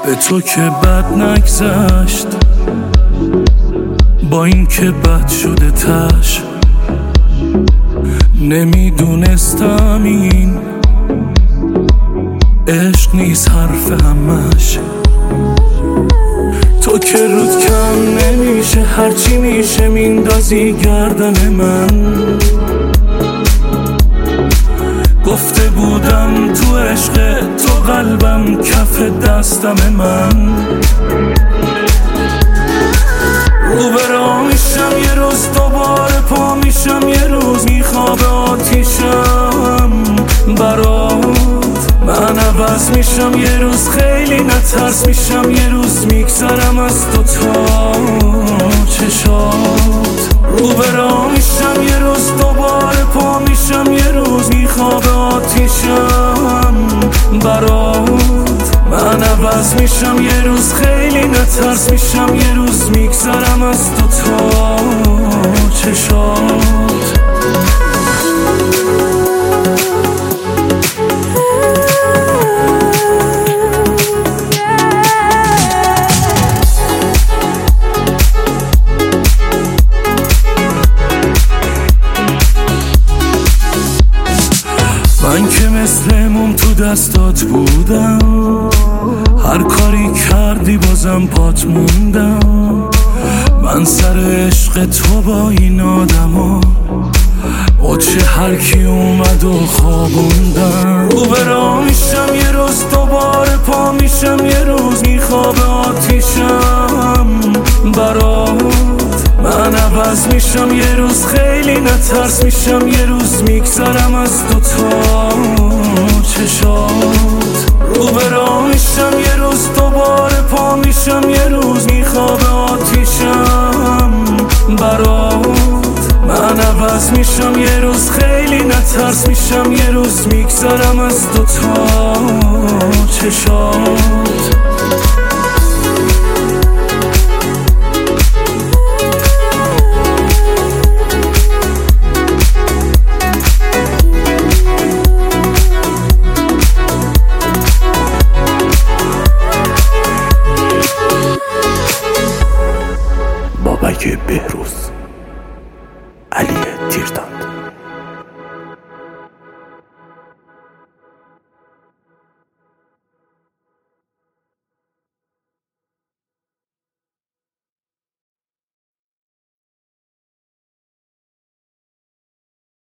به تو که بد نگذشت، با این که بد شده تش، نمیدونستم این عشق نیست حرف همش. تو که رود کم نمیشه، هرچی میشه میندازی گردن من. گفته بودم تو عشق تو قلبم کف دستم من. رو به راه میشم یه روز دوباره پا میشم، یه روز میخوابه آتیشم برات. من عوض میشم یه روز، خیلی نترس میشم یه روز، میگذرم از تو تا چشات. رو به راه میشم یه روز دوباره پا میشم، یه روز میخوابه آتیشم برات. من عوض میشم یه روز، خیلی نترس میشم یه روز، میگذرم از تو تا چشات. من که مثل موم تو دستات بودم، هر کاری کردی بازم پات موندم. من سر عشق تو با این آدما با چه هر کی اومد و خوابوندم. رو به راه میشم یه روز دوباره پا میشم، یه روز میخوابه آتیشم برات. من عوض میشم یه روز، خیلی نترس میشم یه روز، میگذرم از تو تا چشات. رو به راه میشم یه روز دوباره پا میشم، یه روز میخوابه آتیشم برات. من عوض میشم یه روز، خیلی نترس میشم یه روز، میگذرم از تو تا چشات.